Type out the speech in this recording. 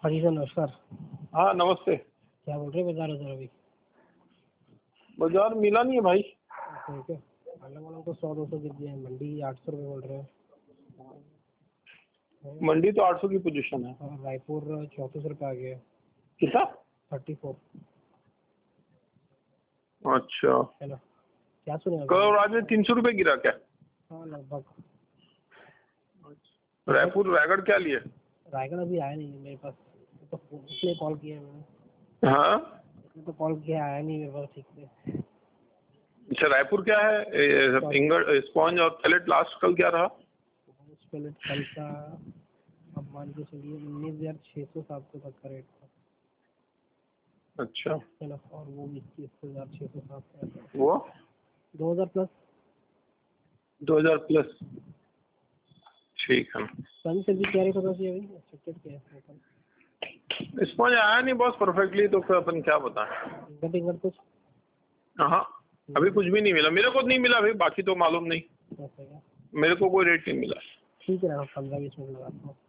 हाँ जी सर, नमस्कार। हाँ नमस्ते। क्या बोल रहे हैं बाजार सर? अभी बाजार मिला नहीं है भाई। ठीक है, अलग अलग तो 100-200 गिर दिए हैं। मंडी 800 रुपये बोल रहे हैं। मंडी तो 800 की पोजीशन है। और रायपुर 34 रुपये आ गया है। कितना? 34 अच्छा, है ना? क्या सुने कल और आज में 300 रुपये गिरा क्या? हाँ लगभग। रायपुर रायगढ़ क्या लिए? रायगढ़ अभी आया नहीं है मेरे पास, तो इसलिए कॉल किया है मैंने। हाँ इसलिए तो कॉल किया, आया नहीं मेरे पास ठीक से। अच्छा, रायपुर क्या है? इंगड़ स्पॉन्ज और पैलेट लास्ट कल क्या रहा? पैलेट कल का अब मान के चलिए 19,600-700 तक का रेट था। अच्छा, है ना? और वो 21,607 वो 2000 प्लस। 2000 प्लस। ठीक है। सन से भी क्या रेट होना चाहिए अभी? एक्सपेक्टेड क्या है? स्पॉन्ज आया नहीं बॉस परफेक्टली, तो फिर अपन क्या बताएं। इंगट कुछ हाँ अभी कुछ भी नहीं मिला, मेरे को नहीं मिला भाई, बाकी तो मालूम नहीं। ऐसा क्या? मेरे को कोई रेट नहीं मिला। ठीक है ना, 15-20 मिनट लगाता हूँ।